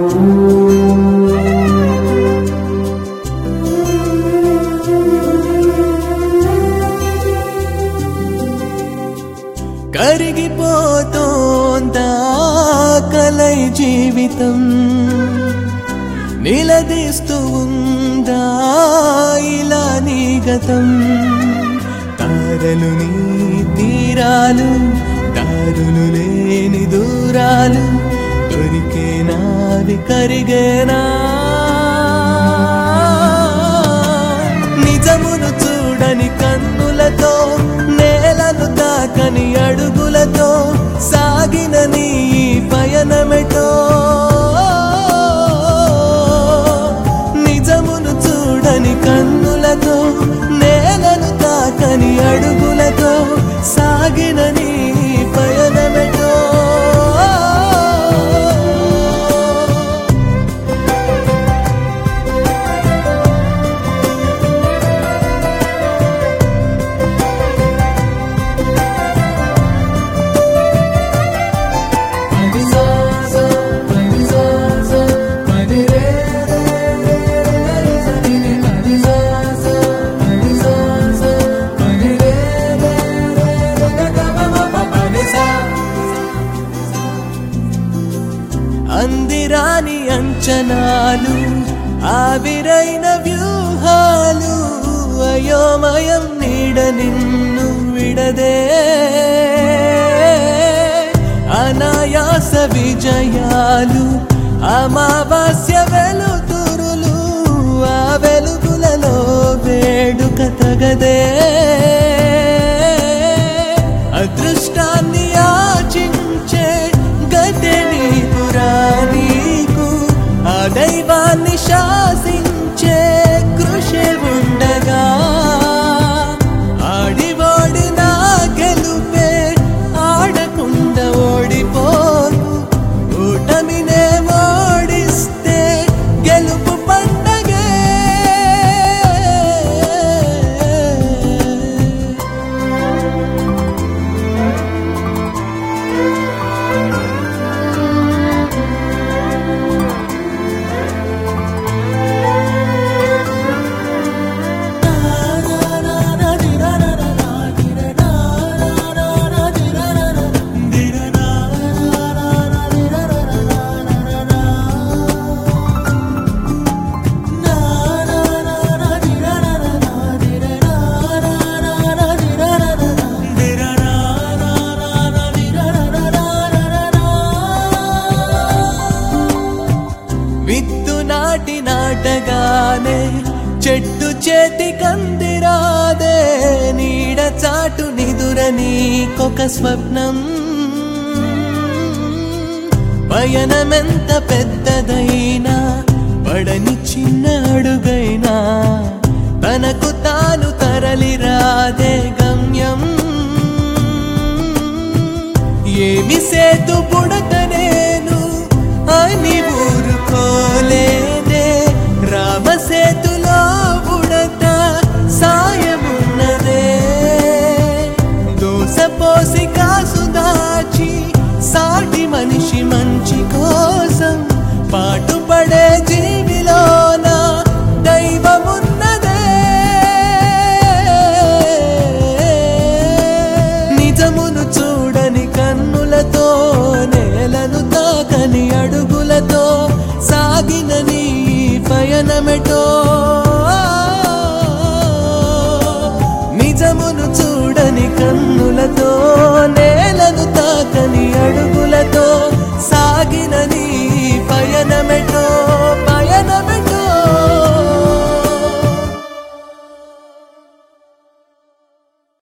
కరిగిపోతోందా కలై జీవితం నిలదీస్తూ ఉందా ఇలా నీ గతం తారలు నీ తీరాలు దారులు లేని దూరాలు దొరికేనావి కరిగేనా నిజమును చూడని కన్నులతో నేలను తాకని అడుగులతో సాగిన నీ పయనమెటో నిజమును చూడని కన్నులతో నేలను తాకని అడుగులతో సాగిన నీ పయనమెటో అందిరాని అంచనాలు ఆవిరైన వ్యూహాలు అయోమయం నీడ నిన్ను విడదే అనాయాస విజయాలు అమావాస్య వెలుతురులు ఆ వెలుగులలో వేడుక తగదే అదృష్టాన్ని ఆచించే గతే నీకురా నీకు ఆ దైవాన్ని శాసించే కృషి ఉండగా ఆడివాడి నా గెలుపే ఆడకుండా ఓడిపోను ఓటమినే ఓడిస్తే గెలుపు పండగే నాటగానే చెట్టు చేతి కందిరాదే నీడ చాటు నిదుర నీకొక స్వప్నం పయనమెంత పెద్దదైనా పడని చిన్న అడుగైనా తనకు తాను తరలిరాదే గమ్యం ఏమి సేతు పుడక నేను అని ఊరుకోలేదే రామసేతులో బుడత సాయమున్నదే దోసపోసి కాసు దాచి సాటి మనిషి మంచి కోసం పాటుపడే జీవిలోన దైవమున్నదే నిజమును చూడని కన్నులతో నేలను తాకని అడుగులతో సాగిన నీ పయనమెటో నిజమును చూడని కన్ను